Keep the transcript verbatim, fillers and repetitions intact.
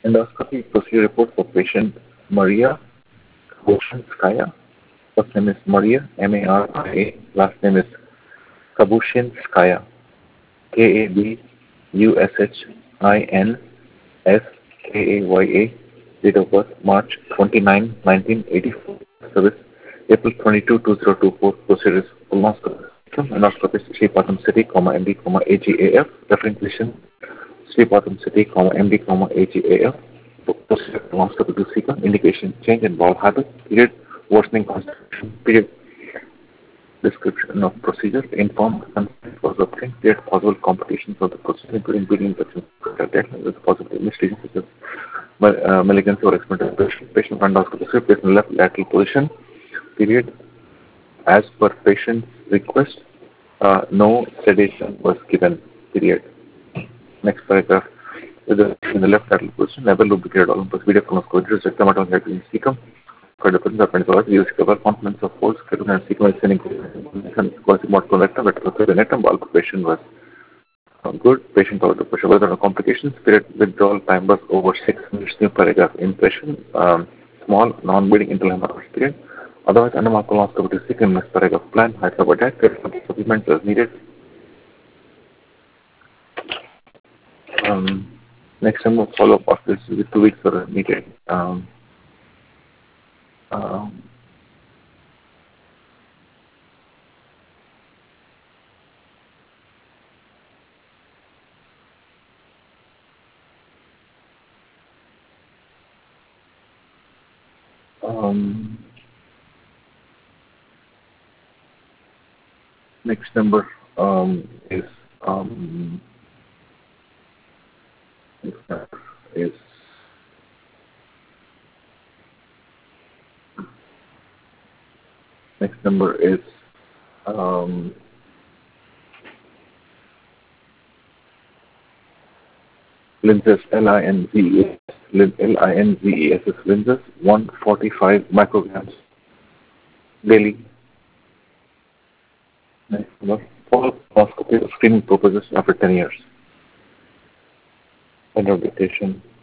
Endoscopy procedure report for patient Maria Kabushinskaya. First name is Maria, M A R I A. Last name is Kabushinskaya, K A B U S H I N S K A Y A. Date of birth March twenty-ninth, nineteen eighty-four. Service April twenty-second, two thousand twenty-four. Procedure is colonoscopy. Endoscopy Sripatam City, comma M D, comma A G A F. Referring position Sripatam City, comma M D, comma A G A F. Procedure colonoscopy to seek indication change in bowel habit. Period. Worsening constitution. Period. Description of procedure. Inform consent was obtained. Period. Possible complications of the procedure, including bleeding, infection, with possible investigations such as uh, malignancy or experimental patient. Patient endoscopy script is in left lateral position. Period. As per patient's request, uh, no sedation was given. Period. Next paragraph. With the in the left lateral position, never lubricated all video colonoscopy, rectomatome head in cecum. For the presence of twenty-four hours, use cover confidence of force, ketamine and cecum is sending quasi-mod convector, but the netum bulb patient was uh, good. Patient covered the pressure. Whether no complications, period withdrawal time was over six minutes. New paragraph. Impression, um, small, non-bleeding internal hemorrhage. Period. Otherwise, animal colonoscopy to seek in next paragraph. Plan, hydroxide, supplements as needed. Um, next time we'll follow up after this with two weeks for a needed. Um, um, um, next number um, is um, is next number is um, Linzess, L I N Z E S, L I N Z E S is Linzess, one hundred forty-five micrograms daily. Next number, follow colonoscopy screening purposes after ten years. End of dictation.